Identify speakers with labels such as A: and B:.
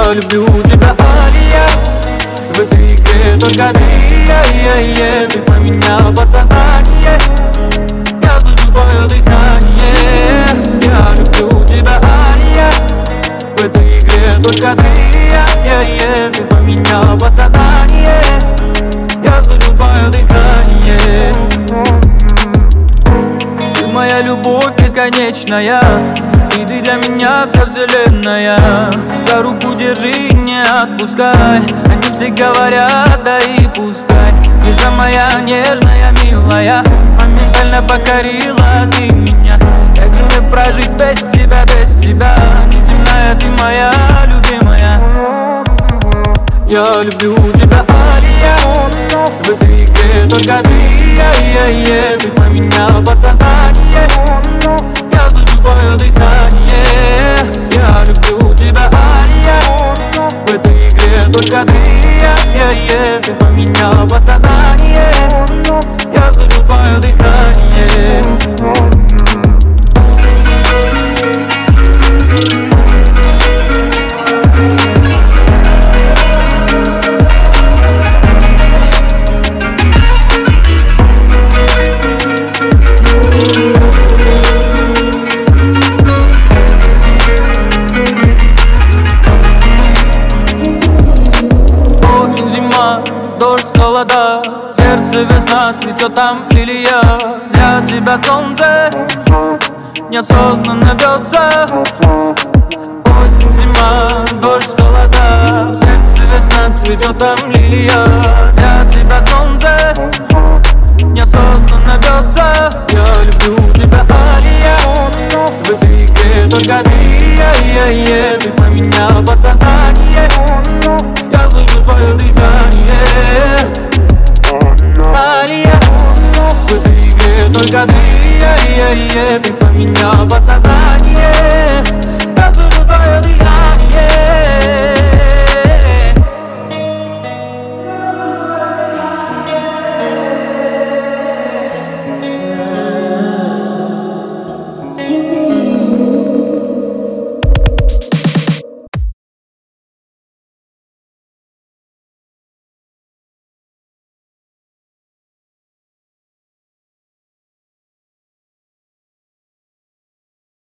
A: Я люблю тебя, Алия. В этой игре только ты, ты поменял подсознание. Я слышу твое дыхание. Я люблю тебя, Алия. В этой игре только ты, ты поменял подсознание. Я слышу твое дыхание. Ты моя любовь бесконечная, и ты для меня вся вселенная. За руку держи, не отпускай. Они все говорят, да и пускай. Слеза моя нежная, милая, моментально покорила ты меня. Как же мне прожить без тебя, без тебя? Неземная ты моя любимая. Я люблю тебя, Алия. В этой игре только ты, ты поменял подсознание. Я слышу твое дыхание. Я люблю тебя, Алия. В этой игре только ты, ты поменял подсознание. Я слышу твое дыхание. Дождь, холода, сердце весна, цветет там лилия. Для тебя солнце неосознанно бьется. Осень, зима, дождь, холода, сердце весна, цветет там лилия. Для тебя солнце